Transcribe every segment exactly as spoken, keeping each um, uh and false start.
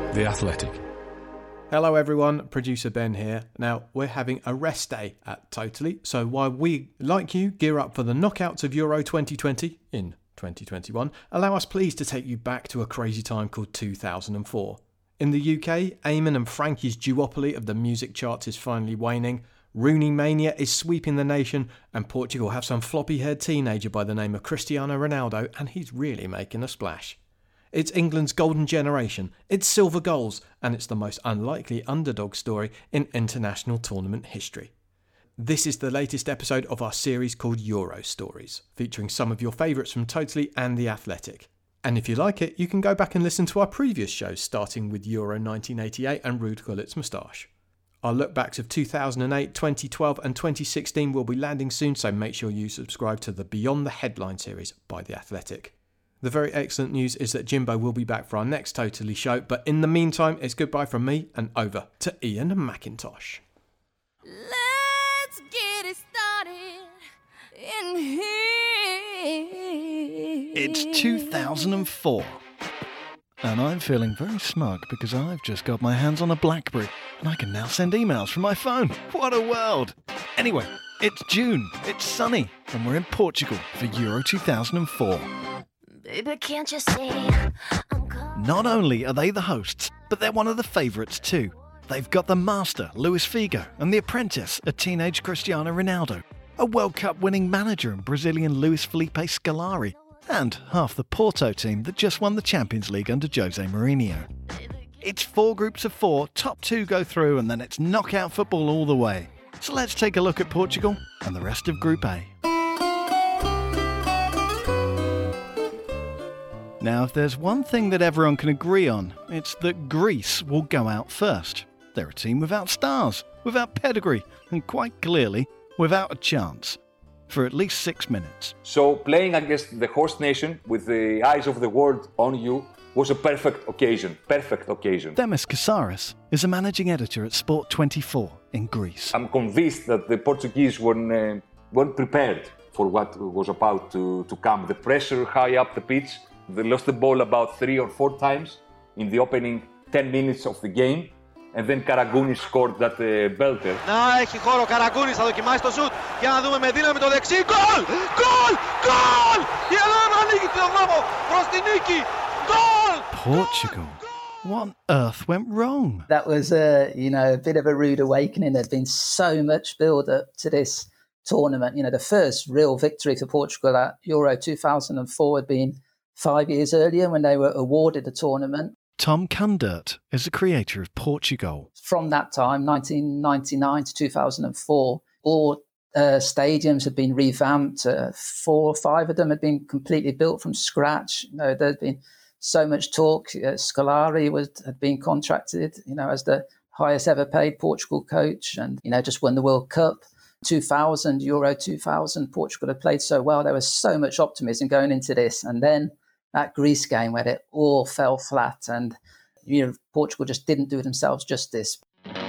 The Athletic. Hello everyone, producer Ben here. Now, we're having a rest day at Totally, so while we, like you, gear up for the knockouts of Euro twenty twenty in twenty twenty-one, allow us please to take you back to a crazy time called two thousand four. In the U K, Eamon and Frankie's duopoly of the music charts is finally waning, Rooney mania is sweeping the nation, and Portugal have some floppy-haired teenager by the name of Cristiano Ronaldo, and he's really making a splash. It's England's golden generation, it's silver goals, and it's the most unlikely underdog story in international tournament history. This is the latest episode of our series called Euro Stories, featuring some of your favourites from Totally and The Athletic. And if you like it, you can go back and listen to our previous shows, starting with Euro nineteen eighty-eight and Ruud Gullit's moustache. Our lookbacks of two thousand eight, twenty twelve and twenty sixteen will be landing soon, so make sure you subscribe to the Beyond the Headline series by The Athletic. The very excellent news is that Jimbo will be back for our next Totally show, but in the meantime, it's goodbye from me and over to Ian McIntosh. Let's get it started in here. It's two thousand four, and I'm feeling very smug because I've just got my hands on a BlackBerry, and I can now send emails from my phone. What a world! Anyway, it's June, it's sunny, and we're in Portugal for Euro two thousand four. Baby, can't you see I'm coming? Not only are they the hosts, but they're one of the favourites too. They've got the master, Luis Figo, and the apprentice, a teenage Cristiano Ronaldo, a World Cup winning manager in Brazilian Luis Felipe Scolari, and half the Porto team that just won the Champions League under Jose Mourinho. It's four groups of four, top two go through, and then it's knockout football all the way. So let's take a look at Portugal and the rest of Group A. Now, if there's one thing that everyone can agree on, it's that Greece will go out first. They're a team without stars, without pedigree, and quite clearly, without a chance. For at least six minutes. So playing against the host nation with the eyes of the world on you was a perfect occasion, perfect occasion. Demis Kassaris is a managing editor at Sport twenty-four in Greece. I'm convinced that the Portuguese weren't, uh, weren't prepared for what was about to, to come. The pressure high up the pitch. They lost the ball about three or four times in the opening ten minutes of the game. And then Karagounis scored that uh, belter. Να έχει χώρο Καραγκούνης, θα δοκιμάσει το σουτ. Για να δούμε με δύναμη το δεξί. Γκολ! Γκολ! Γκολ! Η Ελλάδα ανοίγει τον δρόμο προς την νίκη. Γκολ! Portugal. What on earth went wrong? That was a, you know, a bit of a rude awakening. There'd been so much build-up to this tournament. You know, the first real victory for Portugal at Euro two thousand four had been five years earlier when they were awarded the tournament. Tom Kundert is the creator of Portugal. From that time, nineteen ninety-nine to two thousand four, all uh, stadiums had been revamped. Uh, four or five of them had been completely built from scratch. You know, there'd been so much talk. Uh, Scolari was had been contracted, you know, as the highest ever paid Portugal coach, and you know, just won the World Cup. two thousand, Euro two thousand, Portugal had played so well. There was so much optimism going into this, and then that Greece game where it all fell flat, and you know, Portugal just didn't do themselves justice.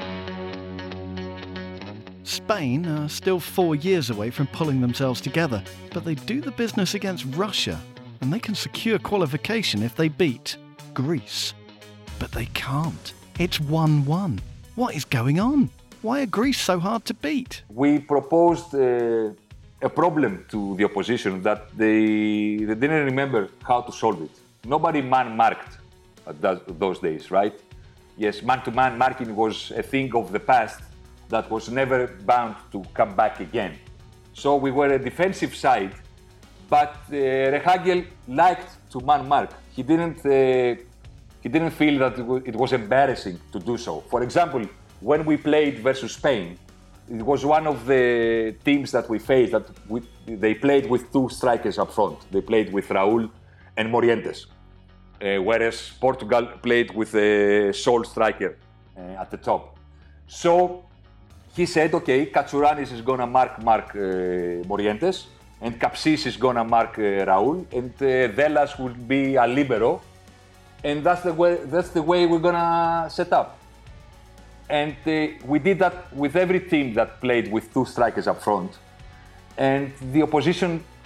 Spain are still four years away from pulling themselves together, but they do the business against Russia, and they can secure qualification if they beat Greece. But they can't. It's one one. What is going on? Why are Greece so hard to beat? We proposed uh, a problem to the opposition that they, they didn't remember how to solve it. Nobody man-marked at that, those days, right? Yes, man-to-man marking was a thing of the past that was never bound to come back again. So we were a defensive side, but uh, Rehagel liked to man-mark. He didn't, uh, he didn't feel that it was embarrassing to do so. For example, when we played versus Spain, it was one of the teams that we faced that we, they played with two strikers up front. They played with Raúl and Morientes, uh, whereas Portugal played with a sole striker uh, at the top. So he said, okay, Katsourannis is gonna mark Mark uh, Morientes, and Kapsis is gonna mark uh, Raúl, and uh, Delas will be a libero, and that's the way, that's the way we're gonna set up. And uh, we did that with every team that played with two strikers up front. And the opposition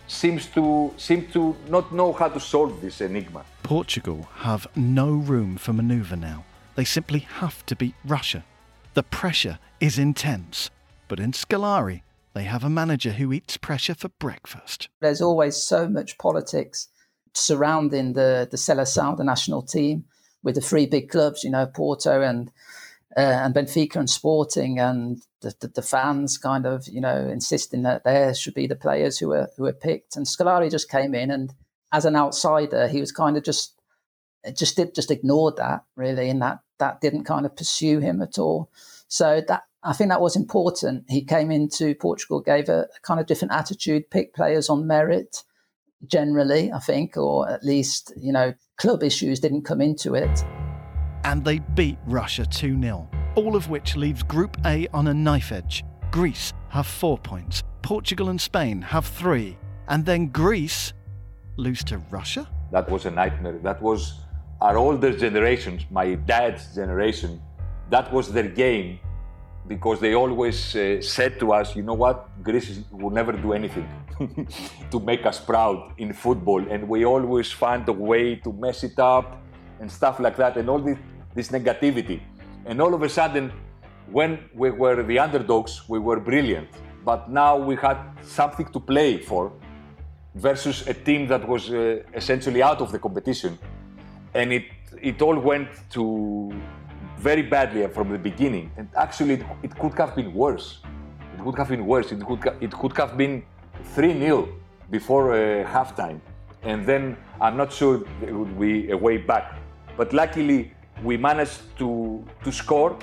seems to seem to not know how to solve this enigma. Portugal have no room for manoeuvre now. They simply have to beat Russia. The pressure is intense, but in Scolari, they have a manager who eats pressure for breakfast. There's always so much politics surrounding the, the Seleção, the national team, with the three big clubs, you know, Porto and uh, and Benfica and Sporting, and the, the, the fans kind of, you know, insisting that there should be the players who were who were picked. And Scolari just came in, and as an outsider, he was kind of just just did just ignored that really, and that that didn't kind of pursue him at all. So that I think that was important. He came into Portugal, gave a, a kind of different attitude, picked players on merit generally, I think, or at least, you know, club issues didn't come into it. And they beat Russia two nil, all of which leaves Group A on a knife edge. Greece have four points, Portugal and Spain have three, and then Greece lose to Russia? That was a nightmare. That was our older generations, my dad's generation. That was their game, because they always uh, said to us, you know what, Greece will never do anything to make us proud in football, and we always find a way to mess it up and stuff like that, and all this, this negativity. And all of a sudden, when we were the underdogs, we were brilliant. But now we had something to play for versus a team that was uh, essentially out of the competition. And it, it all went to very badly from the beginning. And actually, it, it could have been worse. It could have been worse. It could, it could have been three nil before uh, halftime. And then I'm not sure there would be a way back. But luckily, we managed to, to score.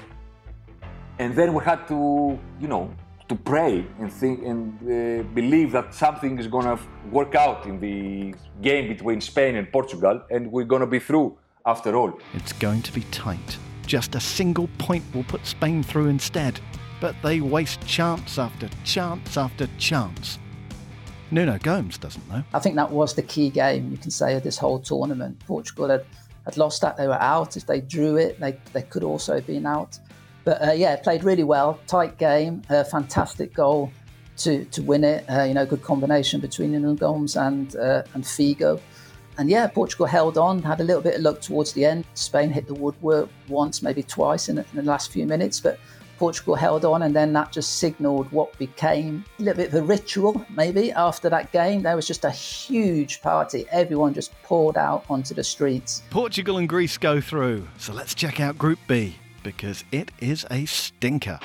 And then we had to, you know, to pray and think and uh, believe that something is going to work out in the game between Spain and Portugal, and we're going to be through after all. It's going to be tight. Just a single point will put Spain through instead, but they waste chance after chance after chance. Nuno Gomes doesn't know. I think that was the key game, you can say, of this whole tournament. Portugal had, had lost that, they were out. If they drew it, they, they could also have been out. But uh, yeah, played really well, tight game, a fantastic goal to to win it. Uh, you know, good combination between Nuno Gomes and uh, and Figo. And yeah, Portugal held on, had a little bit of luck towards the end. Spain hit the woodwork once, maybe twice in the, in the last few minutes, but Portugal held on, and then that just signalled what became a little bit of a ritual, maybe, after that game. There was just a huge party. Everyone just poured out onto the streets. Portugal and Greece go through, so let's check out Group B, because it is a stinker.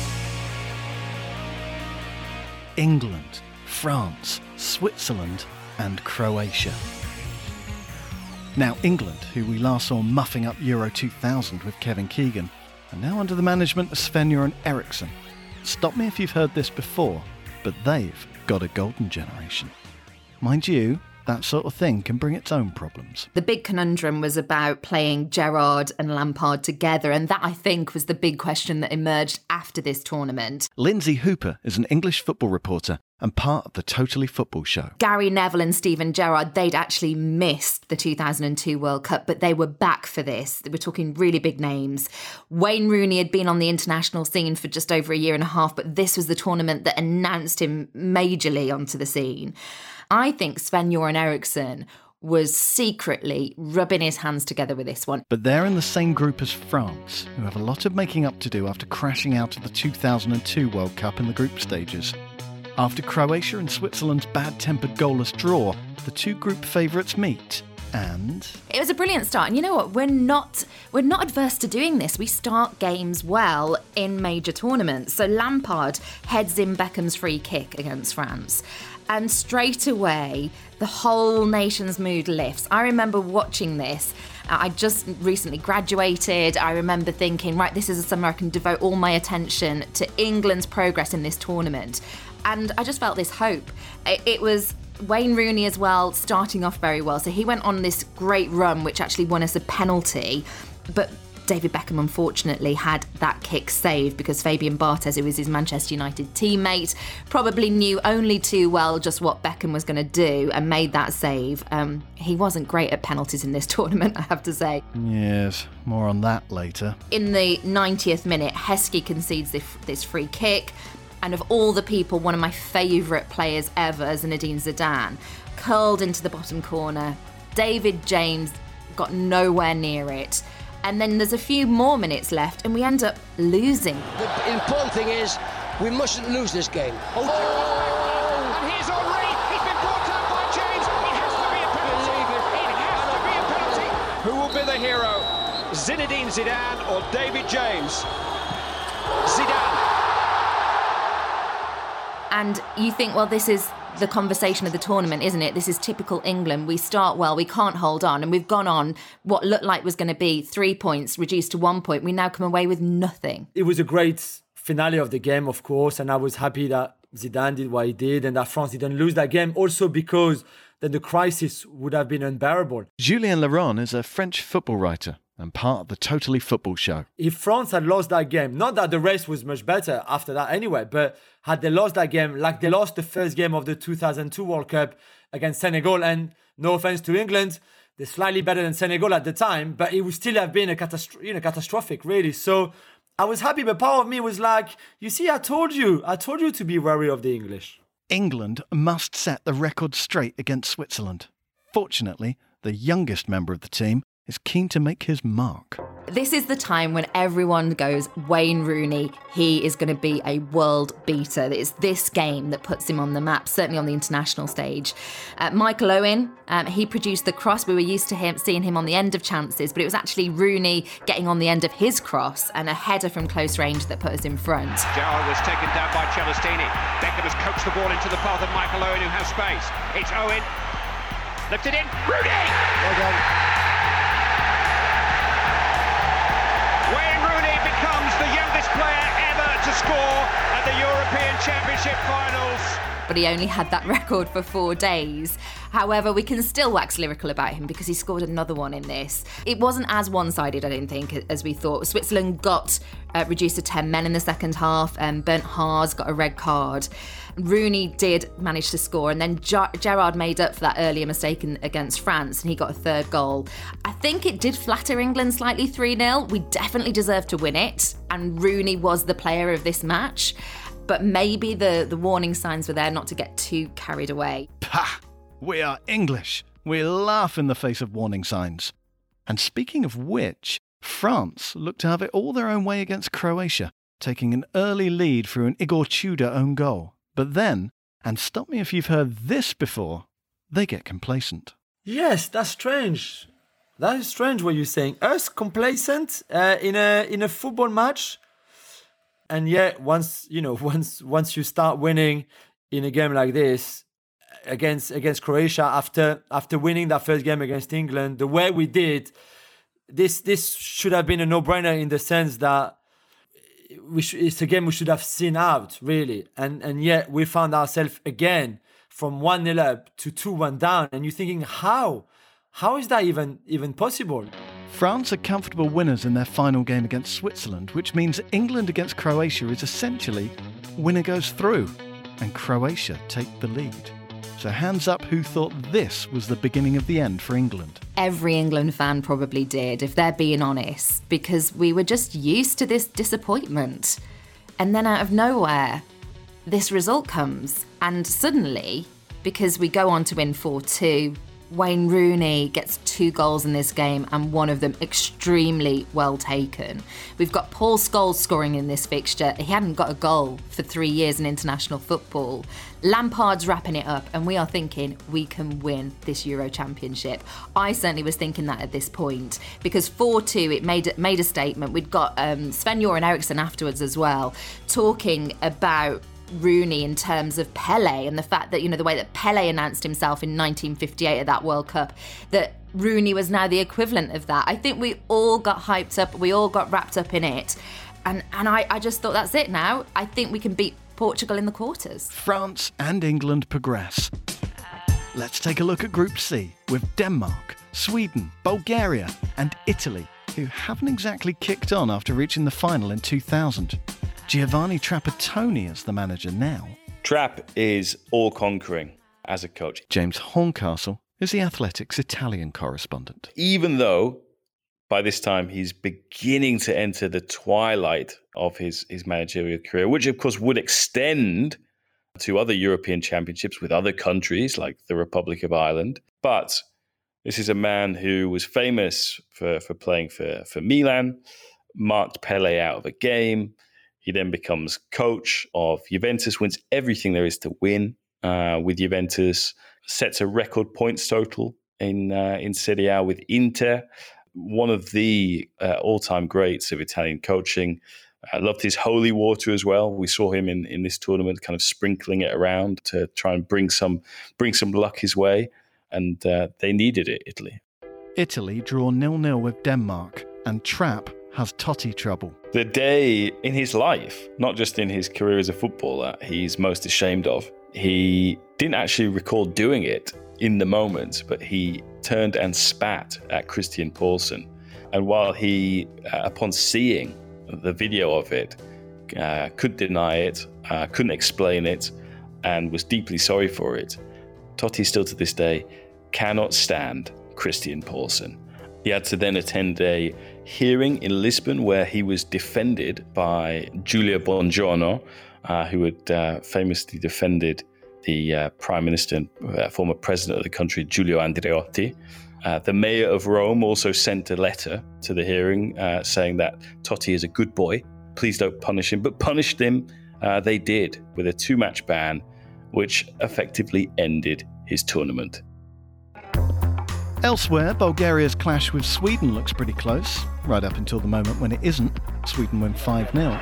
England, France, Switzerland and Croatia. Now England, who we last saw muffing up Euro two thousand with Kevin Keegan, are now under the management of Sven-Göran Eriksson. Stop me if you've heard this before, but they've got a golden generation. Mind you, that sort of thing can bring its own problems. The big conundrum was about playing Gerrard and Lampard together, and that, I think, was the big question that emerged after this tournament. Lindsay Hooper is an English football reporter and part of the Totally Football show. Gary Neville and Steven Gerrard, they'd actually missed the two thousand two World Cup, but they were back for this. We're talking really big names. Wayne Rooney had been on the international scene for just over a year and a half, but this was the tournament that announced him majorly onto the scene. I think Sven-Göran Eriksson was secretly rubbing his hands together with this one. But they're in the same group as France, who have a lot of making up to do after crashing out of the two thousand two World Cup in the group stages. After Croatia and Switzerland's bad-tempered goalless draw, the two group favourites meet. And it was a brilliant start. And you know what? We're not we're not adverse to doing this. We start games well in major tournaments. So Lampard heads in Beckham's free kick against France. And straight away, the whole nation's mood lifts. I remember watching this. I just recently graduated. I remember thinking, right, this is a summer I can devote all my attention to England's progress in this tournament. And I just felt this hope. It was Wayne Rooney as well, starting off very well. So he went on this great run, which actually won us a penalty. But David Beckham, unfortunately, had that kick saved because Fabian Barthez, who was his Manchester United teammate, probably knew only too well just what Beckham was going to do and made that save. Um, he wasn't great at penalties in this tournament, I have to say. Yes, more on that later. In the ninetieth minute, Heskey concedes this, this free kick. And of all the people, one of my favourite players ever, Zinedine Zidane, curled into the bottom corner. David James got nowhere near it. And then there's a few more minutes left and we end up losing. The important thing is we mustn't lose this game. Oh, oh and here's Henry. He's been brought down by James. It has to be a penalty. It has to be a penalty. Who will be the hero? Zinedine Zidane or David James? Zidane. And you think, well, this is the conversation of the tournament, isn't it? This is typical England. We start well, we can't hold on, and we've gone on what looked like was going to be three points reduced to one point. We now come away with nothing. It was a great finale of the game, of course, and I was happy that Zidane did what he did and that France didn't lose that game, also because then the crisis would have been unbearable. Julien Laurent is a French football writer and part of the Totally Football show. If France had lost that game, not that the race was much better after that anyway, but had they lost that game like they lost the first game of the two thousand two World Cup against Senegal, and no offense to England, they're slightly better than Senegal at the time, but it would still have been a catastro- you know, catastrophic, really. So I was happy, but part of me was like, you see, I told you, I told you to be wary of the English. England must set the record straight against Switzerland. Fortunately, the youngest member of the team is keen to make his mark. This is the time when everyone goes, Wayne Rooney, he is going to be a world beater. It's this game that puts him on the map, certainly on the international stage. Uh, Michael Owen, um, he produced the cross. We were used to him seeing him on the end of chances, but it was actually Rooney getting on the end of his cross and a header from close range that put us in front. Gerrard was taken down by Celestini. Beckham has coached the ball into the path of Michael Owen, who has space. It's Owen. Lifted in. Rooney! Well done. Wayne Rooney becomes the youngest player ever to score at the European Championship finals. But he only had that record for four days. However, we can still wax lyrical about him because he scored another one in this. It wasn't as one-sided, I don't think, as we thought. Switzerland got uh, reduced to ten men in the second half, and Bernd Haas got a red card. Rooney did manage to score, and then Ger- Gerrard made up for that earlier mistake in, against France, and he got a third goal. I think it did flatter England slightly three nil. We definitely deserved to win it, and Rooney was the player of this match. But maybe the, the warning signs were there not to get too carried away. Pah! We are English. We laugh in the face of warning signs. And speaking of which, France looked to have it all their own way against Croatia, taking an early lead through an Igor Tudor own goal. But then, and stop me if you've heard this before, they get complacent. Yes, that's strange. That is strange what you're saying. Us complacent uh, in a in a football match, and yet once you know once once you start winning in a game like this against against Croatia after after winning that first game against England, the way we did, this this should have been a no-brainer in the sense that we sh- it's a game we should have seen out, really. And and yet we found ourselves again from one nil up to two one down. And you're thinking, how? How is that even even possible? France are comfortable winners in their final game against Switzerland, which means England against Croatia is essentially winner goes through, and Croatia take the lead. So hands up who thought this was the beginning of the end for England. Every England fan probably did, if they're being honest, because we were just used to this disappointment. And then out of nowhere, this result comes. And suddenly, because we go on to win four two, Wayne Rooney gets two goals in this game, and one of them extremely well taken. We've got Paul Scholes scoring in this fixture. He hadn't got a goal for three years in international football. Lampard's wrapping it up, and we are thinking we can win this Euro Championship. I certainly was thinking that at this point, because four two, it made, made a statement. We'd got um, Sven-Göran Eriksson afterwards as well, talking about Rooney in terms of Pele and the fact that, you know, the way that Pele announced himself in nineteen fifty-eight at that World Cup, that Rooney was now the equivalent of that. I think we all got hyped up, we all got wrapped up in it, and and I, I just thought that's it now. I think we can beat Portugal in the quarters. France and England progress. Let's take a look at Group C with Denmark, Sweden, Bulgaria and Italy, who haven't exactly kicked on after reaching the final in two thousand. Giovanni Trapattoni is the manager now. Trapp is all-conquering as a coach. James Horncastle is the Athletics Italian correspondent. Even though by this time, he's beginning to enter the twilight of his, his managerial career, which, of course, would extend to other European championships with other countries like the Republic of Ireland. But this is a man who was famous for, for playing for, for Milan, marked Pele out of a game. He then becomes coach of Juventus, wins everything there is to win uh, with Juventus, sets a record points total in uh, in Serie A with Inter, one of the uh, all-time greats of Italian coaching. I loved his holy water as well. We saw him in, in this tournament kind of sprinkling it around to try and bring some bring some luck his way, and uh, they needed it, Italy. Italy draw nil nil with Denmark, and Trapp has Totti trouble. The day in his life, not just in his career as a footballer, he's most ashamed of. He didn't actually recall doing it in the moment, but he turned and spat at Christian Poulsen. And while he, uh, upon seeing the video of it, uh, couldn't deny it, uh, couldn't explain it, and was deeply sorry for it, Totti still to this day cannot stand Christian Poulsen. He had to then attend a hearing in Lisbon where he was defended by Giulio Bongiorno, uh, who had uh, famously defended the uh, Prime Minister and uh, former President of the country, Giulio Andreotti. Uh, the mayor of Rome also sent a letter to the hearing uh, saying that Totti is a good boy, please don't punish him, but punished him. Uh, they did with a two-match ban, which effectively ended his tournament. Elsewhere, Bulgaria's clash with Sweden looks pretty close, right up until the moment when it isn't. Sweden win five nil.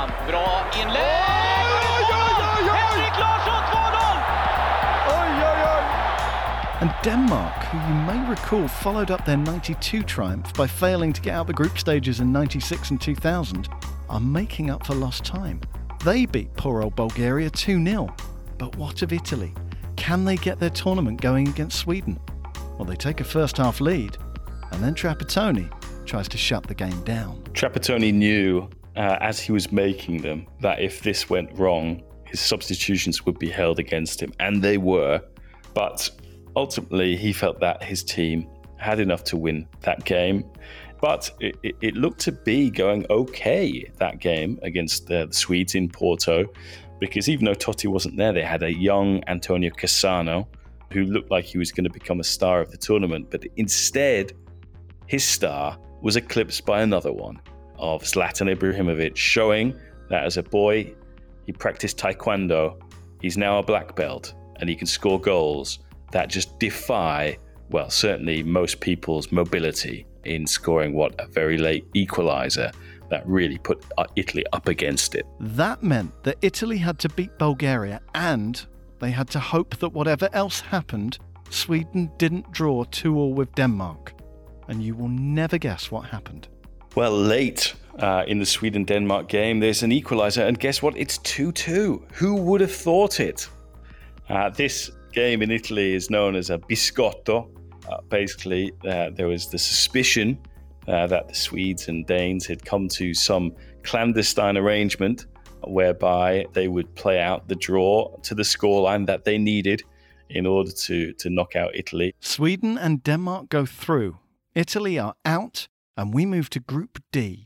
And Denmark, who you may recall followed up their ninety-two triumph by failing to get out the group stages in ninety-six and two thousand, are making up for lost time. They beat poor old Bulgaria two nil. But what of Italy? Can they get their tournament going against Sweden? Well, they take a first-half lead, and then Trapattoni tries to shut the game down. Trapattoni knew, uh, as he was making them, that if this went wrong, his substitutions would be held against him, and they were. But ultimately, he felt that his team had enough to win that game. But it, it, it looked to be going okay, that game against the, the Swedes in Porto, because even though Totti wasn't there, they had a young Antonio Cassano, who looked like he was going to become a star of the tournament. But instead, his star was eclipsed by another one of Zlatan Ibrahimovic, showing that as a boy, he practiced taekwondo. He's now a black belt, and he can score goals that just defy, well, certainly most people's mobility in scoring what a very late equaliser that really put Italy up against it. That meant that Italy had to beat Bulgaria, and they had to hope that whatever else happened, Sweden didn't draw two all with Denmark. And you will never guess what happened. Well, late uh, in the Sweden-Denmark game, there's an equaliser, and guess what? It's two two. Who would have thought it? Uh, this game in Italy is known as a biscotto. Uh, basically, uh, there was the suspicion uh, that the Swedes and Danes had come to some clandestine arrangement whereby they would play out the draw to the scoreline that they needed in order to, to knock out Italy. Sweden and Denmark go through. Italy are out, and we move to Group D.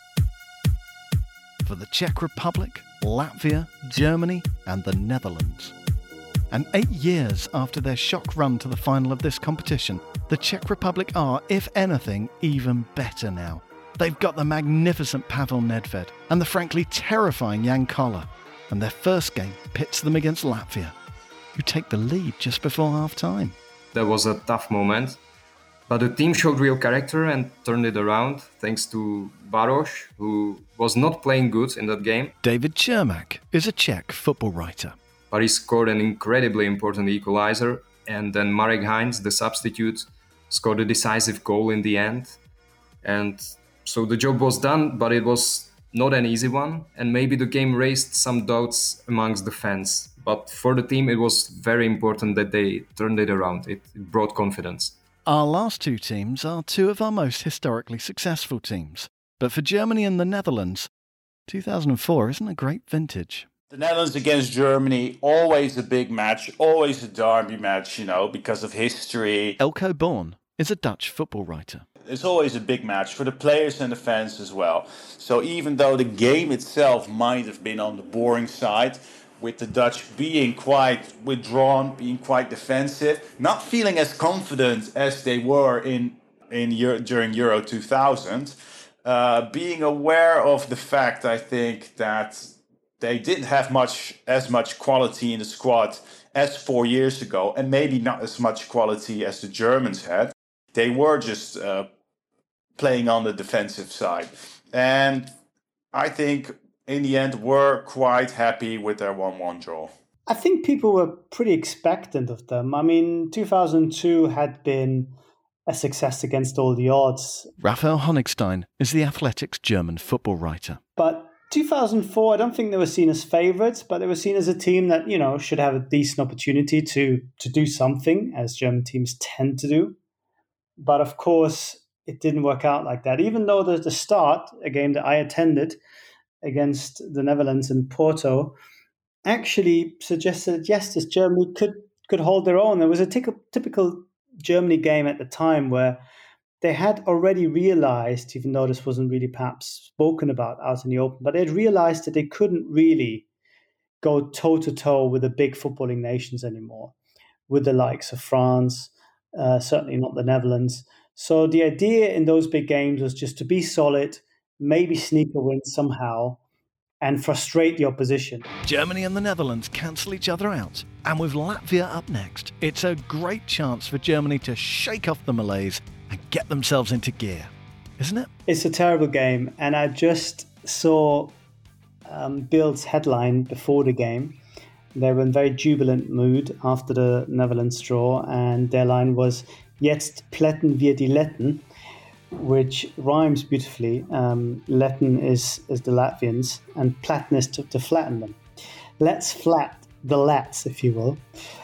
For the Czech Republic, Latvia, Germany, and the Netherlands. And eight years after their shock run to the final of this competition, the Czech Republic are, if anything, even better now. They've got the magnificent Pavel Nedved and the frankly terrifying Jan Koller, and their first game pits them against Latvia, who take the lead just before half-time. That was a tough moment, but the team showed real character and turned it around thanks to Baros, who was not playing good in that game. David Chermak is a Czech football writer. But he scored an incredibly important equalizer, and then Marek Heinz, the substitute, scored a decisive goal in the end. And so the job was done, but it was not an easy one, and maybe the game raised some doubts amongst the fans. But for the team, it was very important that they turned it around. It brought confidence. Our last two teams are two of our most historically successful teams. But for Germany and the Netherlands, two thousand four isn't a great vintage. The Netherlands against Germany, always a big match, always a derby match, you know, because of history. Elko Born is a Dutch football writer. it's always a big match for the players and the fans as well. So even though the game itself might have been on the boring side, with the Dutch being quite withdrawn, being quite defensive, not feeling as confident as they were in in Euro, during Euro two thousand, uh, being aware of the fact, I think, that they didn't have much as much quality in the squad as four years ago, and maybe not as much quality as the Germans had. They were just uh, playing on the defensive side. And I think in the end were quite happy with their one one draw. I think people were pretty expectant of them. I mean, two thousand two had been a success against all the odds. Raphael Honigstein is the Athletic's German football writer. But two thousand four, I don't think they were seen as favourites, but they were seen as a team that, you know, should have a decent opportunity to to do something, as German teams tend to do. But of course, it didn't work out like that. Even though the, the start, a game that I attended against the Netherlands in Porto, actually suggested that, yes, this Germany could could hold their own. There was a t- typical Germany game at the time where they had already realized, even though this wasn't really perhaps spoken about out in the open, but they had realized that they couldn't really go toe-to-toe with the big footballing nations anymore, with the likes of France, uh, certainly not the Netherlands. So the idea in those big games was just to be solid, maybe sneak a win somehow, and frustrate the opposition. Germany and the Netherlands cancel each other out. And with Latvia up next, it's a great chance for Germany to shake off the malaise and get themselves into gear, isn't it? It's a terrible game. And I just saw um, Bild's headline before the game. They were in very jubilant mood after the Netherlands draw. And their line was, "Jetzt plätten wir die Letten," which rhymes beautifully. Um, Letten is, is the Latvians, and platten is to, to flatten them. Let's flat the Lats, if you will.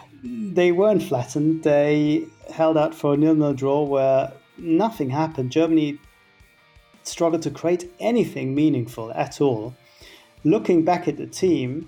They weren't flattened. They held out for a nil-nil draw where nothing happened. Germany struggled to create anything meaningful at all. Looking back at the team,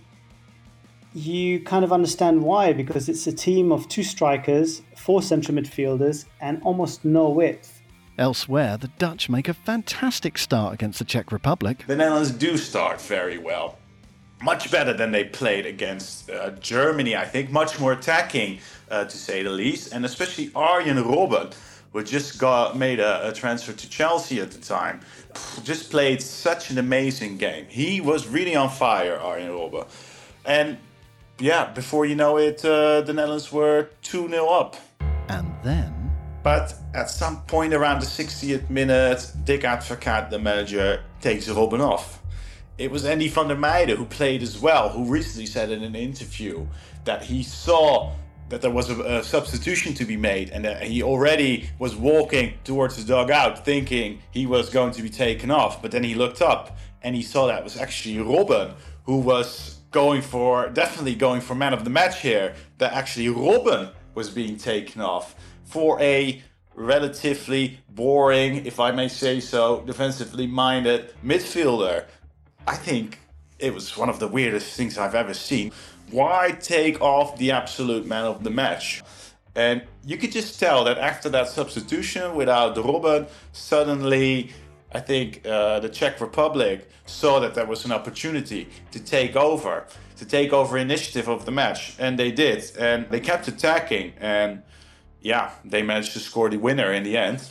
you kind of understand why, because it's a team of two strikers, four central midfielders, and almost no width. Elsewhere, the Dutch make a fantastic start against the Czech Republic. The Netherlands do start very well. Much better than they played against uh, Germany, I think. Much more attacking, uh, to say the least. And especially Arjen Robben, who just got made a, a transfer to Chelsea at the time, just played such an amazing game. He was really on fire, Arjen Robben. And yeah, before you know it, uh, the Netherlands were two nil up. And then... But at some point around the sixtieth minute, Dick Advocaat, the manager, takes Robben off. It was Andy van der Meijden who played as well, who recently said in an interview that he saw that there was a, a substitution to be made and that he already was walking towards the dugout thinking he was going to be taken off. But then he looked up and he saw that it was actually Robben who was going for, definitely going for man of the match here, that actually Robben was being taken off for a relatively boring, if I may say so, defensively minded midfielder. I think it was one of the weirdest things I've ever seen. Why take off the absolute man of the match? And you could just tell that after that substitution without Robben, suddenly I think uh, the Czech Republic saw that there was an opportunity to take over, to take over initiative of the match. And they did. And they kept attacking. And yeah, they managed to score the winner in the end.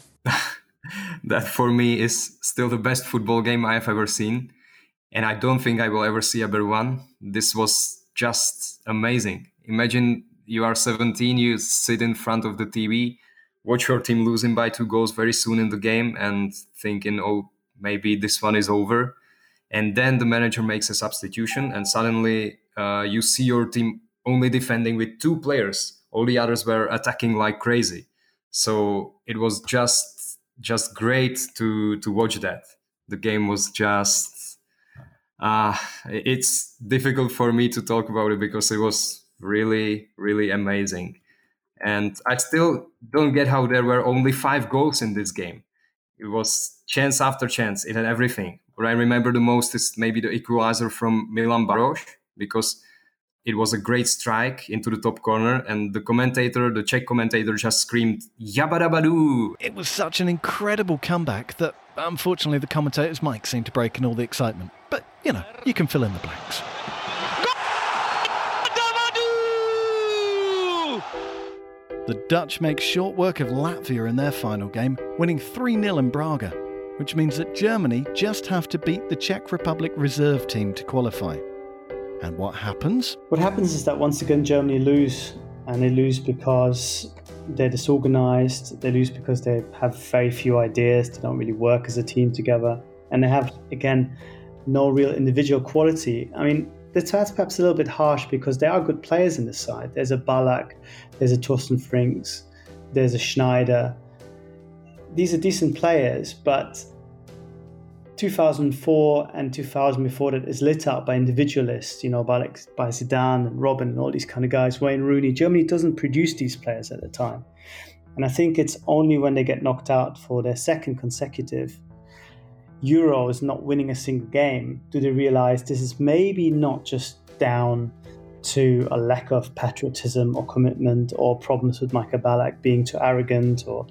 That for me is still the best football game I have ever seen. And I don't think I will ever see a better one. This was just amazing. Imagine you are seventeen, you sit in front of the T V, watch your team losing by two goals very soon in the game and thinking, oh, maybe this one is over. And then the manager makes a substitution and suddenly uh, you see your team only defending with two players. All the others were attacking like crazy. So it was just just great to to watch that. The game was just... Uh, it's difficult for me to talk about it because it was really, really amazing. And I still don't get how there were only five goals in this game. It was chance after chance. It had everything. What I remember the most is maybe the equalizer from Milan Baros, because it was a great strike into the top corner, and the commentator, the Czech commentator, just screamed, "Yabadabadoo!" It was such an incredible comeback that, unfortunately, the commentator's mic seemed to break in all the excitement. But, you know, you can fill in the blanks. The Dutch make short work of Latvia in their final game, winning three nil in Braga, which means that Germany just have to beat the Czech Republic reserve team to qualify. And what happens? What happens is that once again Germany lose, and they lose because they're disorganized, they lose because they have very few ideas, they don't really work as a team together, and they have, again, no real individual quality. I mean, that's perhaps a little bit harsh because there are good players in the side. There's a Ballack, there's a Thorsten Frings, there's a Schneider. These are decent players, but two thousand four and two thousand before that is lit up by individualists, you know, by like by Zidane and Robben and all these kind of guys, Wayne Rooney. Germany doesn't produce these players at the time. And I think it's only when they get knocked out for their second consecutive Euros, not winning a single game, do they realize this is maybe not just down to a lack of patriotism or commitment or problems with Michael Ballack being too arrogant or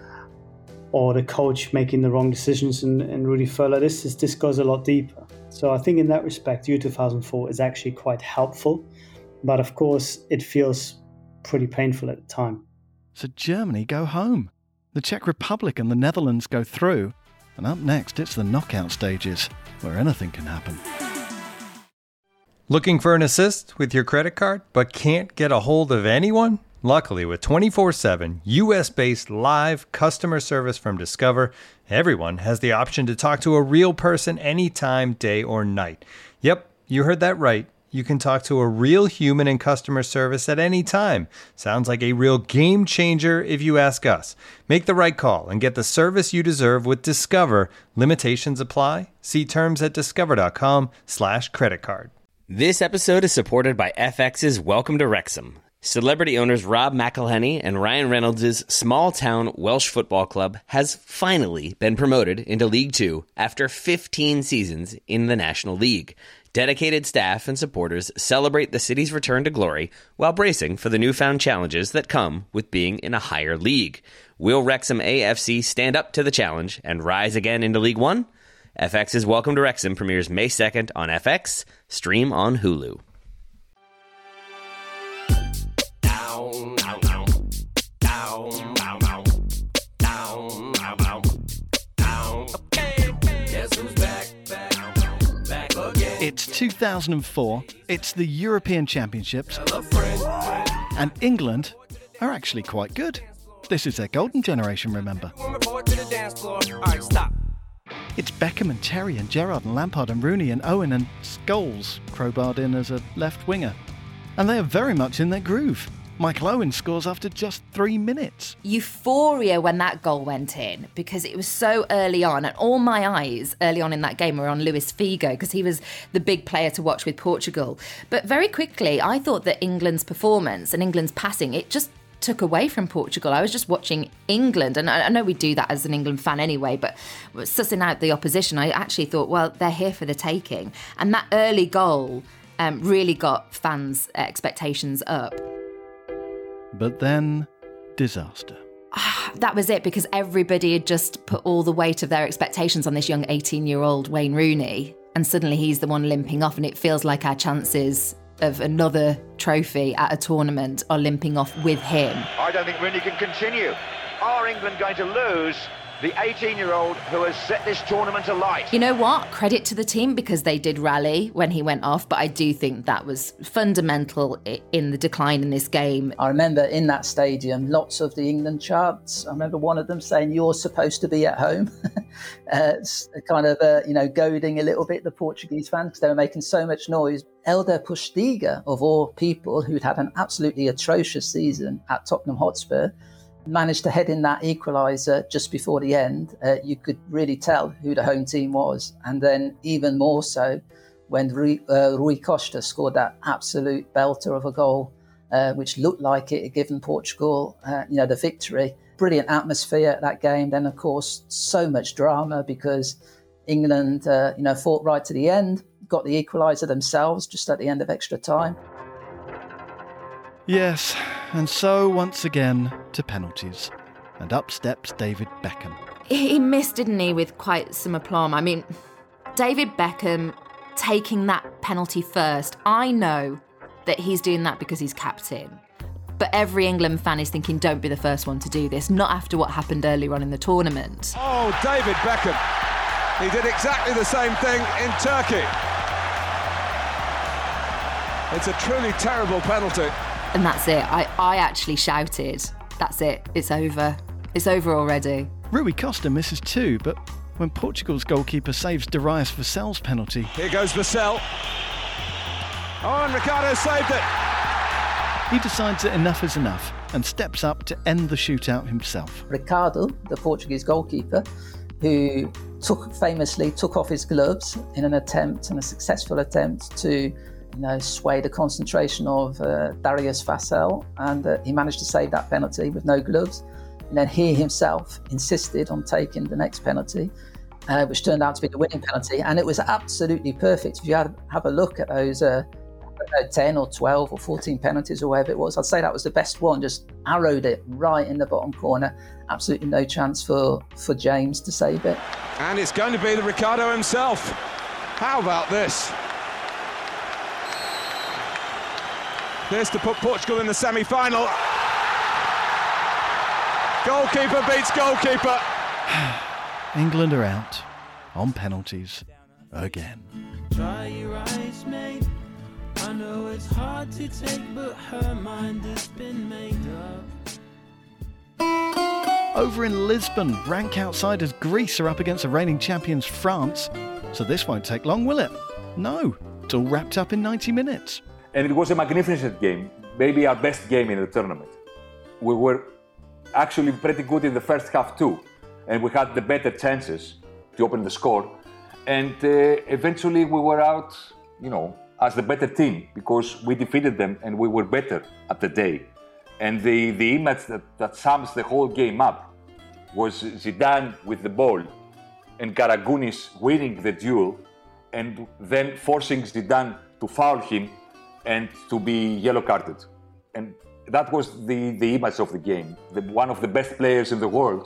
or the coach making the wrong decisions and, and Rudi Völler. This is this goes a lot deeper. So I think in that respect, Euro two thousand four is actually quite helpful. But of course, it feels pretty painful at the time. So Germany go home. The Czech Republic and the Netherlands go through. And up next, it's the knockout stages, where anything can happen. Looking for an assist with your credit card, but can't get a hold of anyone? Luckily, with twenty-four seven U S-based live customer service from Discover, everyone has the option to talk to a real person anytime, day or night. Yep, you heard that right. You can talk to a real human in customer service at any time. Sounds like a real game changer if you ask us. Make the right call and get the service you deserve with Discover. Limitations apply. See terms at discover.com slash credit card. This episode is supported by F X's Welcome to Wrexham. Celebrity owners Rob McElhenney and Ryan Reynolds' small-town Welsh football club has finally been promoted into League Two after fifteen seasons in the National League. Dedicated staff and supporters celebrate the city's return to glory while bracing for the newfound challenges that come with being in a higher league. Will Wrexham A F C stand up to the challenge and rise again into League One? F X's Welcome to Wrexham premieres May second on F X, stream on Hulu. It's two thousand four, it's the European Championships, and England are actually quite good. This is their golden generation, remember. It's Beckham and Terry and Gerrard and Lampard and Rooney and Owen and Scholes crowbarred in as a left winger. And they are very much in their groove. Michael Owen scores after just three minutes. Euphoria when that goal went in because it was so early on, and all my eyes early on in that game were on Luis Figo because he was the big player to watch with Portugal. But very quickly, I thought that England's performance and England's passing, it just took away from Portugal. I was just watching England, and I know we do that as an England fan anyway, but sussing out the opposition, I actually thought, well, they're here for the taking. And that early goal um, really got fans' expectations up. But then, disaster. That was it, because everybody had just put all the weight of their expectations on this young eighteen-year-old Wayne Rooney, and suddenly he's the one limping off, and it feels like our chances of another trophy at a tournament are limping off with him. I don't think Rooney can continue. Are England going to lose the eighteen-year-old who has set this tournament alight? You know what? Credit to the team because they did rally when he went off, but I do think that was fundamental in the decline in this game. I remember in that stadium, lots of the England chants. I remember one of them saying, "You're supposed to be at home." uh, it's kind of, uh, you know, goading a little bit the Portuguese fans because they were making so much noise. Elder Postiga, of all people, who'd had an absolutely atrocious season at Tottenham Hotspur, managed to head in that equaliser just before the end. Uh, you could really tell who the home team was. And then even more so when Rui, uh, Rui Costa scored that absolute belter of a goal, uh, which looked like it had given Portugal, uh, you know, the victory. Brilliant atmosphere at that game. Then, of course, so much drama because England, uh, you know, fought right to the end, got the equaliser themselves just at the end of extra time. Yes, and so once again to penalties. And up steps David Beckham. He missed, didn't he, with quite some aplomb. I mean, David Beckham taking that penalty first. I know that he's doing that because he's captain. But every England fan is thinking, don't be the first one to do this, not after what happened earlier on in the tournament. Oh, David Beckham. He did exactly the same thing in Turkey. It's a truly terrible penalty. And that's it. I, I actually shouted, that's it, it's over. It's over already. Rui Costa misses two, but when Portugal's goalkeeper saves Darius Vassell's penalty... Here goes Vassell. Oh, and Ricardo saved it. He decides that enough is enough and steps up to end the shootout himself. Ricardo, the Portuguese goalkeeper, who took famously took off his gloves in an attempt, and a successful attempt, to you know, sway the concentration of uh, Darius Vassell, and uh, he managed to save that penalty with no gloves. And then he himself insisted on taking the next penalty, uh, which turned out to be the winning penalty, and it was absolutely perfect. If you had, have a look at those uh, ten or twelve or fourteen penalties or whatever it was, I'd say that was the best one. Just arrowed it right in the bottom corner. Absolutely no chance for, for James to save it. And it's going to be the Ricardo himself. How about this? This to put Portugal in the semi-final. Goalkeeper beats goalkeeper. England are out on penalties again. Try your eyes, mate. I know it's hard to take, but her mind has been made up. Over in Lisbon, rank outsiders Greece are up against the reigning champions France. So this won't take long, will it? No, it's all wrapped up in ninety minutes. And it was a magnificent game, maybe our best game in the tournament. We were actually pretty good in the first half too, and we had the better chances to open the score. And uh, eventually we were out, you know, as the better team, because we defeated them and we were better at the day. And the, the image that, that sums the whole game up was Zidane with the ball and Karagounis winning the duel and then forcing Zidane to foul him and to be yellow carded. And that was the, the image of the game. The, one of the best players in the world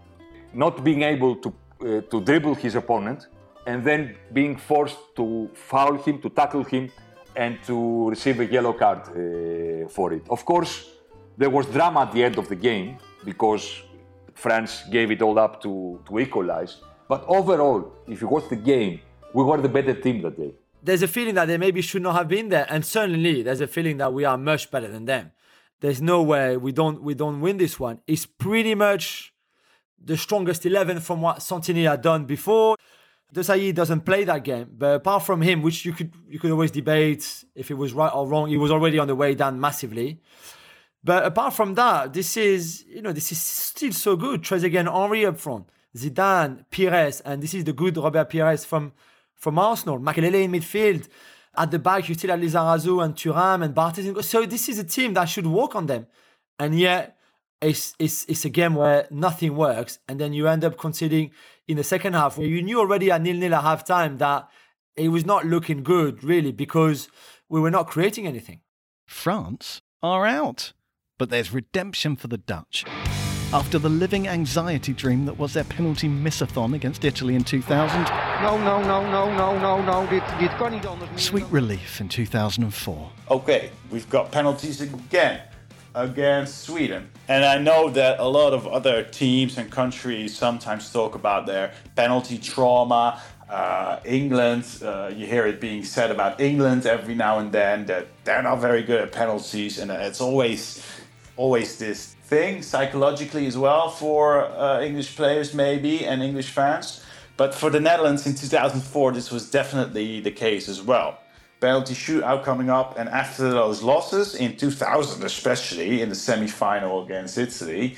not being able to, uh, to dribble his opponent and then being forced to foul him, to tackle him, and to receive a yellow card uh, for it. Of course, there was drama at the end of the game because France gave it all up to, to equalize. But overall, if you watch the game, we were the better team that day. There's a feeling that they maybe should not have been there, and certainly there's a feeling that we are much better than them. There's no way we don't we don't win this one. It's pretty much the strongest eleven from what Santini had done before. Desailly doesn't play that game, but apart from him, which you could you could always debate if it was right or wrong, he was already on the way down massively. But apart from that, this is you know this is still so good. Trezeguet, Henry up front, Zidane, Pires, and this is the good Robert Pires from from Arsenal. Makelele in midfield. At the back, you still have Lizarazu and Thuram and Barthez. So this is a team that should work on them. And yet, it's, it's, it's a game where nothing works. And then you end up conceding in the second half, where you knew already at nil-nil at half-time that it was not looking good, really, because we were not creating anything. France are out. But there's redemption for the Dutch. After the living anxiety dream that was their penalty miss-a-thon against Italy in two thousand. No, no, no, no, no, no, no. Dit, dit kan niet anders. Sweet relief in two thousand four. Okay, we've got penalties again against Sweden. And I know that a lot of other teams and countries sometimes talk about their penalty trauma. Uh, England, uh, you hear it being said about England every now and then that they're not very good at penalties, and it's always, always this thing psychologically as well for uh, English players maybe and English fans. But for the Netherlands in two thousand four, this was definitely the case as well. Penalty shootout coming up, and after those losses in two thousand, especially in the semi-final against Italy,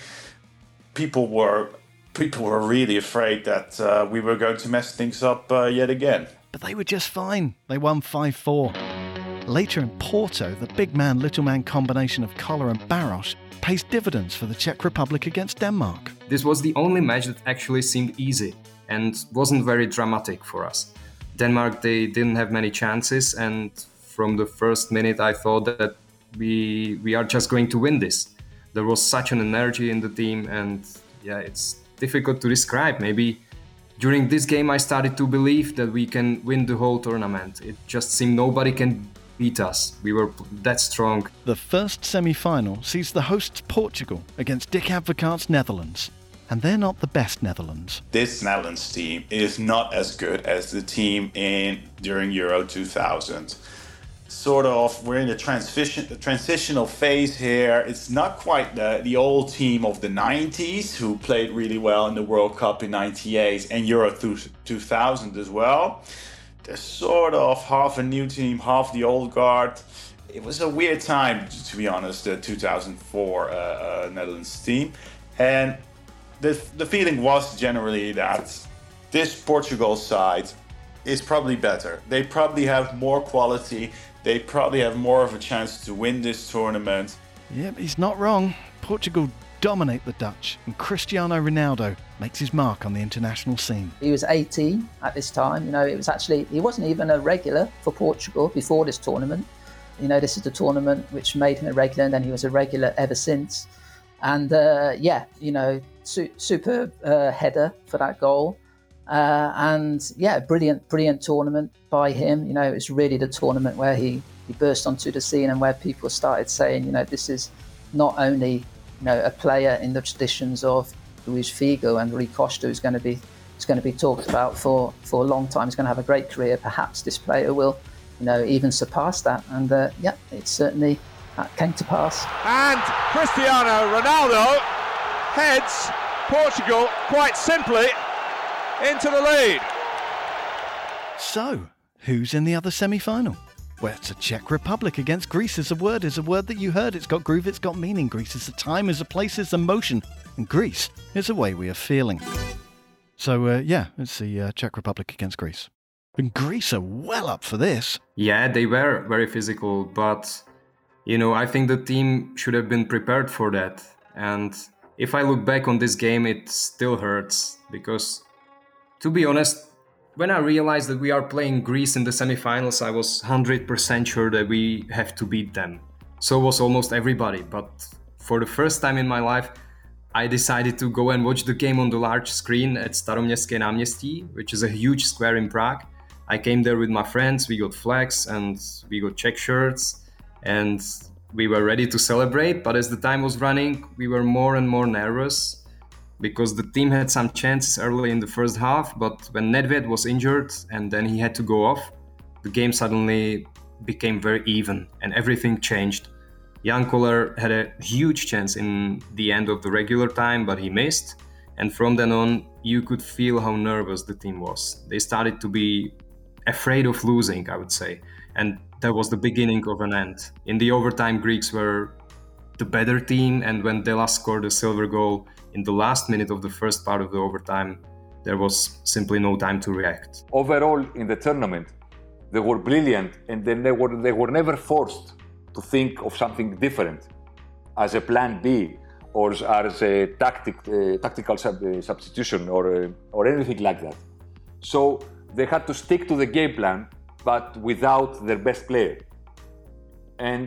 people were people were really afraid that uh, we were going to mess things up uh, yet again. But they were just fine. They won five four. Later in Porto, the big man little man combination of Koller and Barros pays dividends for the Czech Republic against Denmark. This was the only match that actually seemed easy and wasn't very dramatic for us. Denmark, they didn't have many chances, and from the first minute I thought that we we are just going to win this. There was such an energy in the team, and yeah, it's difficult to describe. Maybe during this game I started to believe that we can win the whole tournament. It just seemed nobody can beat us. We were that strong. The first semi-final sees the hosts Portugal against Dick Advocaat's Netherlands. And they're not the best Netherlands. This Netherlands team is not as good as the team in during Euro two thousand. Sort of, we're in a transition, a transitional phase here. It's not quite the, the old team of the nineties who played really well in the World Cup in ninety-eight and Euro two thousand as well. They're sort of half a new team, half the old guard. It was a weird time, to be honest, the two thousand four uh, uh, Netherlands team. And the, the feeling was generally that this Portugal side is probably better. They probably have more quality. They probably have more of a chance to win this tournament. Yep, he's not wrong. Portugal dominate the Dutch, and Cristiano Ronaldo makes his mark on the international scene. He was eighteen at this time. You know, it was actually, he wasn't even a regular for Portugal before this tournament. You know, this is the tournament which made him a regular, and then he was a regular ever since. And uh, yeah, you know, su- superb uh, header for that goal. Uh, and yeah, brilliant, brilliant tournament by him. You know, it was really the tournament where he, he burst onto the scene and where people started saying, you know, this is not only, you know, a player in the traditions of Luis Figo and Rui Costa who's going to be, is going to be talked about for, for a long time. He's going to have a great career. Perhaps this player will, you know, even surpass that. And uh, yeah, it certainly that came to pass. And Cristiano Ronaldo heads Portugal quite simply into the lead. So, who's in the other semi-final? Well, it's a Czech Republic against Greece. Is a word, is a word that you heard. It's got groove, it's got meaning. Greece is a time, is a place, is a motion. And Greece is a way we are feeling. So, uh, yeah, it's the uh, Czech Republic against Greece. And Greece are well up for this. Yeah, they were very physical, but, you know, I think the team should have been prepared for that. And if I look back on this game, it still hurts because, to be honest, when I realized that we are playing Greece in the semifinals, I was one hundred percent sure that we have to beat them. So was almost everybody. But for the first time in my life, I decided to go and watch the game on the large screen at Staroměstské náměstí, which is a huge square in Prague. I came there with my friends, we got flags and we got Czech shirts and we were ready to celebrate. But as the time was running, we were more and more nervous, because the team had some chances early in the first half, but when Nedved was injured and then he had to go off, the game suddenly became very even and everything changed. Jan Koller had a huge chance in the end of the regular time, but he missed. And from then on, you could feel how nervous the team was. They started to be afraid of losing, I would say. And that was the beginning of an end. In the overtime, Greeks were the better team, and when Dela scored a silver goal in the last minute of the first part of the overtime, there was simply no time to react. Overall, in the tournament, they were brilliant, and then they were they were never forced to think of something different as a plan B or as a tactic, uh, tactical sub, uh, substitution or uh, or anything like that. So they had to stick to the game plan, but without their best player. And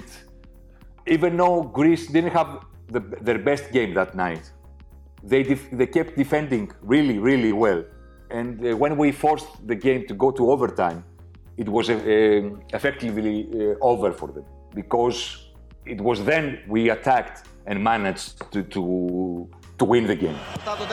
even though Greece didn't have the, their best game that night, They def- they kept defending really, really well. And uh, when we forced the game to go to overtime, it was uh, effectively uh, over for them, because it was then we attacked and managed to, to, to win the game.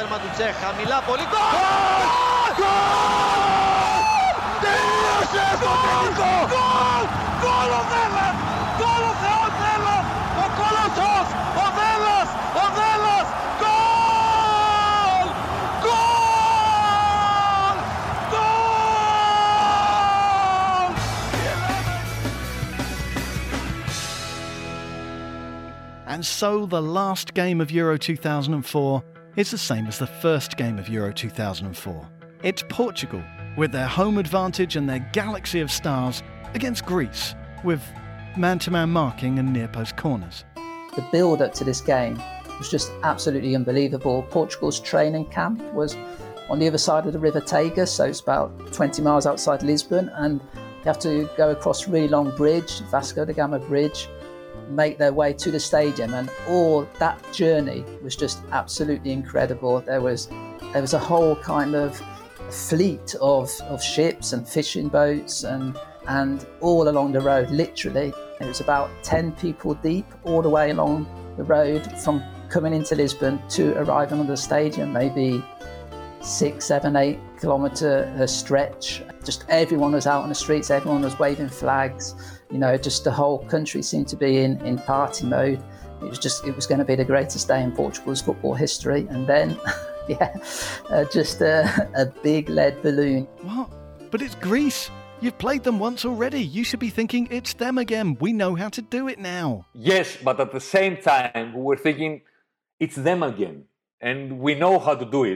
And so the last game of Euro two thousand four is the same as the first game of Euro two thousand four. It's Portugal, with their home advantage and their galaxy of stars, against Greece, with man-to-man marking and near-post corners. The build-up to this game was just absolutely unbelievable. Portugal's training camp was on the other side of the River Tagus, so it's about twenty miles outside Lisbon, and you have to go across a really long bridge, Vasco da Gama Bridge, make their way to the stadium, and all that journey was just absolutely incredible. There was there was a whole kind of fleet of, of ships and fishing boats and and all along the road, literally. It was about ten people deep all the way along the road from coming into Lisbon to arriving on the stadium, maybe six, seven, eight kilometre stretch. Just everyone was out on the streets, everyone was waving flags. You know, just the whole country seemed to be in, in party mode. It was just, it was going to be the greatest day in Portugal's football history. And then, yeah, uh, just a, a big lead balloon. What? But it's Greece. You've played them once already. You should be thinking it's them again. We know how to do it now. Yes, but at the same time, we were thinking it's them again. And we know how to do it.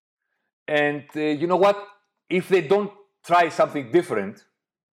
And uh, you know what? If they don't try something different,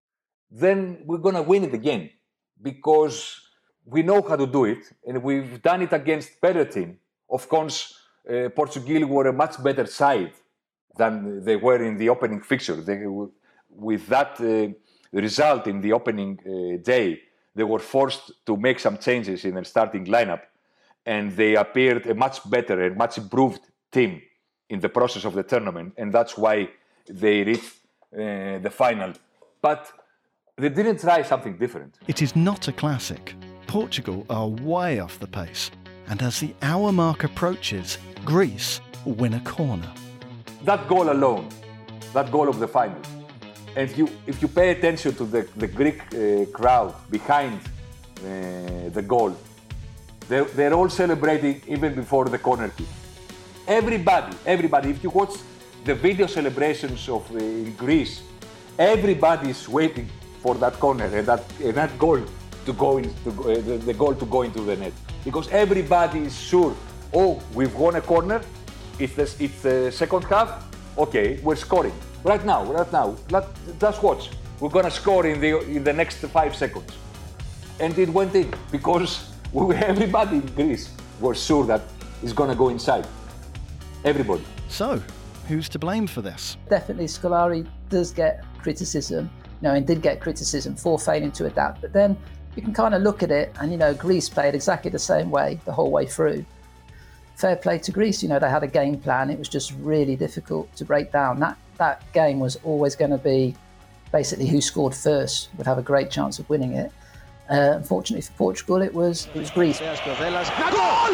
then we're going to win it again. Because we know how to do it. And we've done it against better team. Of course, uh, Portugal were a much better side than they were in the opening fixture. They were, with that uh, result in the opening uh, day, they were forced to make some changes in their starting lineup. And they appeared a much better and much improved team in the process of the tournament. And that's why they reached uh, the final. But they didn't try something different. It is not a classic. Portugal are way off the pace. And as the hour mark approaches, Greece win a corner. That goal alone, that goal of the final, and if you, if you pay attention to the, the Greek uh, crowd behind uh, the goal, they're, they're all celebrating even before the corner kick. Everybody, everybody, if you watch the video celebrations of uh, in Greece, everybody is waiting for that corner and that, and that goal to go into uh, the, the goal to go into the net, because everybody is sure, oh, we've won a corner. It's the, it's the second half. Okay, we're scoring right now. Right now, Let, just watch. We're gonna score in the in the next five seconds, and it went in because we, everybody in Greece was sure that it's gonna go inside. Everybody. So, who's to blame for this? Definitely, Scolari does get criticism. You know, and did get criticism for failing to adapt. But then you can kind of look at it, and you know, Greece played exactly the same way the whole way through. Fair play to Greece, you know, they had a game plan. It was just really difficult to break down. That that game was always going to be basically who scored first would have a great chance of winning it. Uh, unfortunately for Portugal, it was it was Greece. Goal! Goal!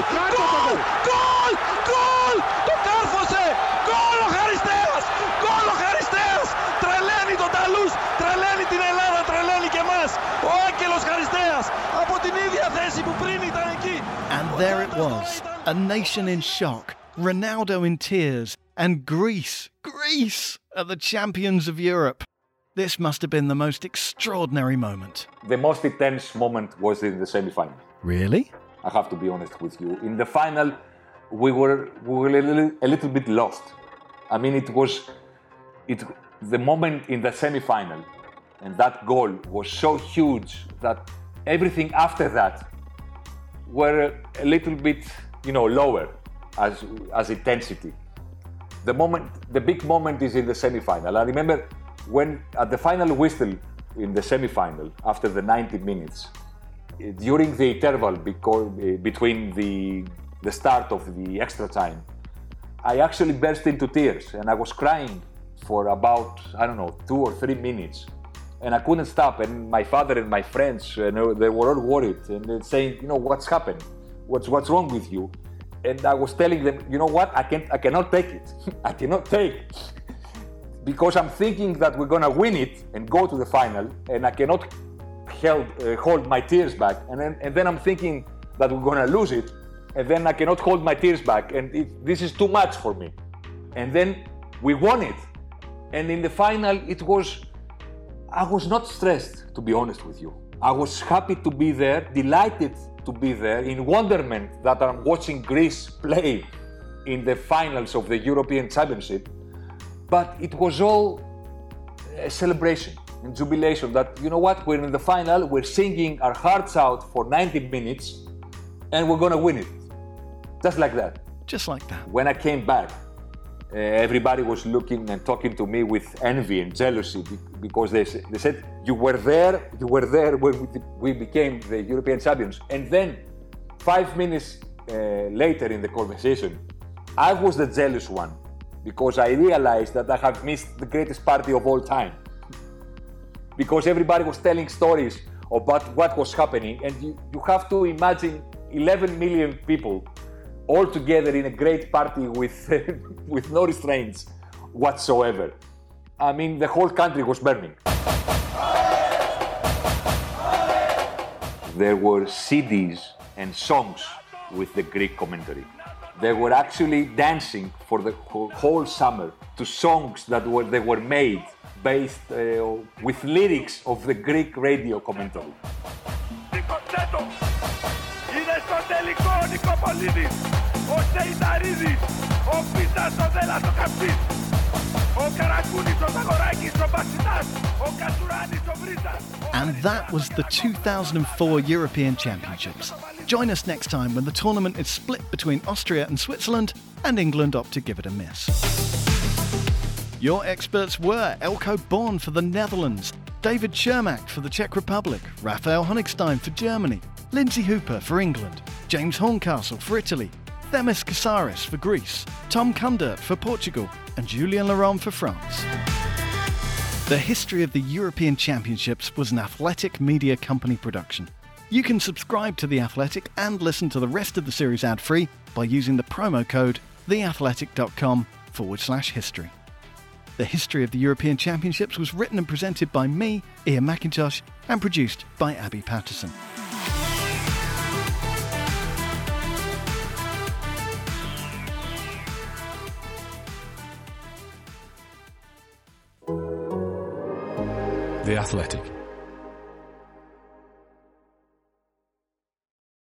Goal! Goal! Το κάρφωσε! Goal ο Χαριστέας! Goal ο Χαριστέας! Τρελαίνει τον Ταλούς, τρελαίνει την Ελλάδα, τρελαίνει και εμάς. Ο Άγγελος Χαριστέας από την ίδια θέση που πριν ήταν εκεί. And there it was, a nation in shock, Ronaldo in tears, and Greece, Greece are the champions of Europe. This must have been the most extraordinary moment. The most intense moment was in the semi-final. Really? I have to be honest with you. In the final, we were we were a little, a little bit lost. I mean, it was it the moment in the semi-final, and that goal was so huge that everything after that were a little bit, you know, lower as as intensity. The moment, the big moment is in the semi-final. I remember when at the final whistle in the semi-final, after the ninety minutes, during the interval because, between the the start of the extra time, I actually burst into tears and I was crying for about, I don't know, two or three minutes. And I couldn't stop, and my father and my friends, you know, they were all worried and they're saying, you know, what's happened? What's what's wrong with you? And I was telling them, you know what? I can't, I cannot take it. I cannot take it. Because I'm thinking that we're gonna win it and go to the final, and I cannot held, uh, hold my tears back. And then, and then I'm thinking that we're gonna lose it, and then I cannot hold my tears back, and it, this is too much for me. And then we won it, and in the final, it was. I was not stressed, to be honest with you. I was happy to be there, delighted to be there, in wonderment that I'm watching Greece play in the finals of the European Championship. But it was all a celebration and jubilation that, you know what, we're in the final, we're singing our hearts out for ninety minutes, and we're gonna win it. Just like that. Just like that. When I came back, Uh, everybody was looking and talking to me with envy and jealousy because they, they said, you were there, you were there when we became the European champions. And then, five minutes uh, later in the conversation, I was the jealous one because I realized that I have missed the greatest party of all time. Because everybody was telling stories about what was happening, and you, you have to imagine eleven million people all together in a great party with, with no restraints whatsoever. I mean, the whole country was burning. There were C Ds and songs with the Greek commentary. They were actually dancing for the whole summer to songs that were, they were made based uh, with lyrics of the Greek radio commentary. Είναι στο τελικό ο Νικοπολίδης, ο Σεϊταρίδης, ο Πίτας ο Δέλλας ο Καψής, ο Καρακούνης ο Ζαγοράκης ο Μπασινάς, ο Κατσουράνης ο Βρύτας. And that was the two thousand four European Championships. Join us next time when the tournament is split between Austria and Switzerland, and England opt to give it a miss. Your experts were Elko Born for the Netherlands, David Chermak for the Czech Republic, Raphael Honigstein for Germany, Lindsay Hooper for England, James Horncastle for Italy, Themis Kasaris for Greece, Tom Kundert for Portugal, and Julien Laurent for France. The History of the European Championships was an Athletic Media Company production. You can subscribe to The Athletic and listen to the rest of the series ad-free by using the promo code theathletic.com forward slash history. The History of the European Championships was written and presented by me, Ian McIntosh, and produced by Abby Patterson. The Athletic.